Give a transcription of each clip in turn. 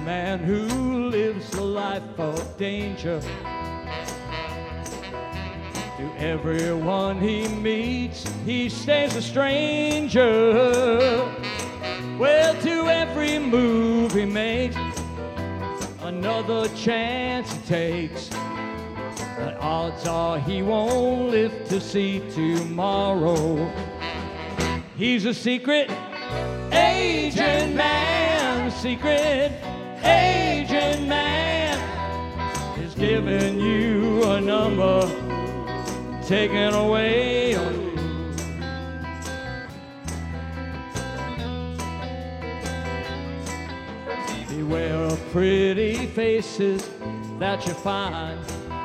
man who lives a life of danger. To everyone he meets, he stays a stranger. Well, to every move he makes, another chance he takes. But odds are he won't live to see tomorrow. He's a secret agent man, secret agent man. He's giving you a number, taking away on you. Beware of pretty faces that you find.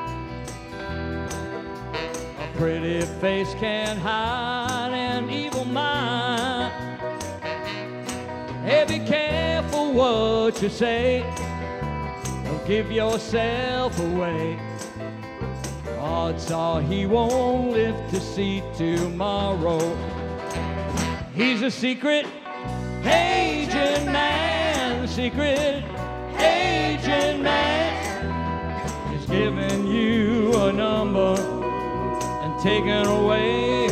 A pretty face can't hide an evil mind. Hey, be careful what you say, don't give yourself away. Odds are he won't live to see tomorrow. He's a secret agent man, secret agent man. He's giving you a number and taking away.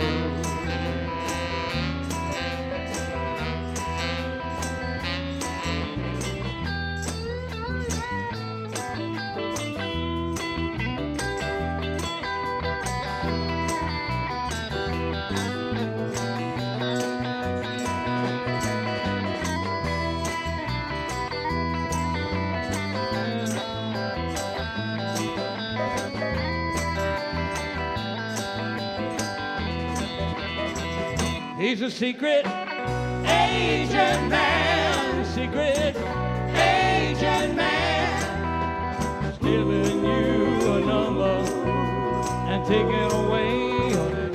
He's a secret agent man, secret agent man. He's giving you a number and taking away on it.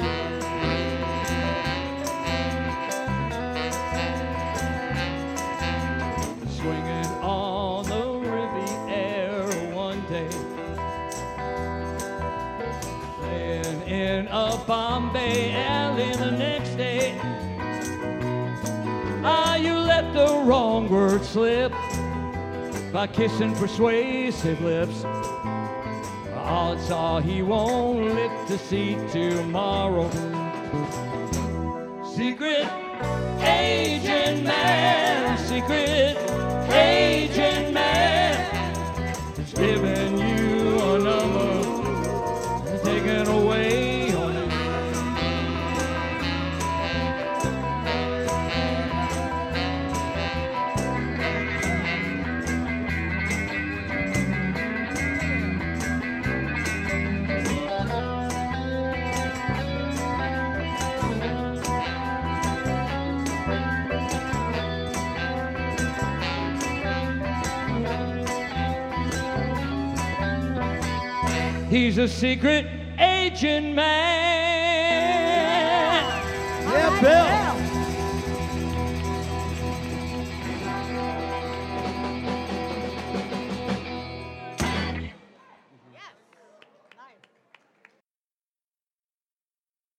Swinging on the Riviera one day, laying in a Bombay alley the next day. You let the wrong word slip by kissing persuasive lips. Odds are he won't live to see tomorrow. Secret agent man, secret agent man. He's giving you a number and taking away on it. He's a secret agent man. Yeah, Bill.